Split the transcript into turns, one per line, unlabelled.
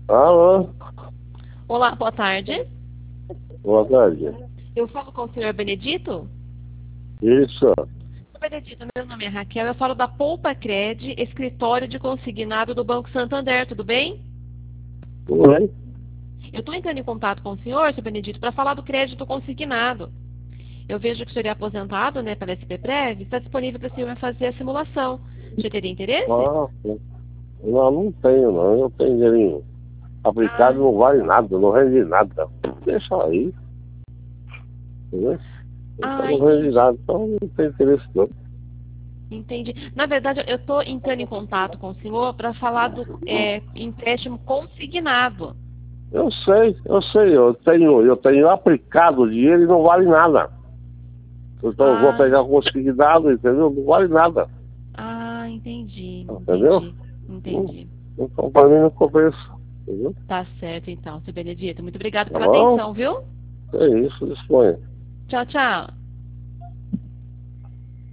Alô,
Olá, boa tarde.
boa tarde.
Eu falo com o senhor Benedito?
Isso,
Senhor Benedito, meu nome é Raquel, eu falo da Poupa Cred, escritório de consignado do Banco Santander, tudo bem?
tudo bem?
Eu estou entrando em contato com o senhor Benedito, para falar do crédito consignado. Eu vejo que o senhor é aposentado, né, pela SPPrev, está disponível para o senhor fazer a simulação. Você teria interesse?
Ah, não, não tenho não, eu tenho dinheirinho aplicado,
Ah,
não vale nada, não rende nada. Deixa aí, entendeu? Então não rende
entendi.
nada, então não tem interesse não.
Entendi. Na verdade, eu estou entrando em contato com o senhor para falar do empréstimo consignado.
Eu tenho aplicado o dinheiro e não vale nada. Então eu vou
Ah,
pegar consignado, entendeu? Não vale nada,
entendi,
entendeu?
entendi,
Hum,
entendi.
Então para mim não compensa, entendeu?
Tá certo então, seu Benedito. Muito obrigado
Tá
pela
bom?
atenção, viu?
É isso, disponha.
Tchau, tchau.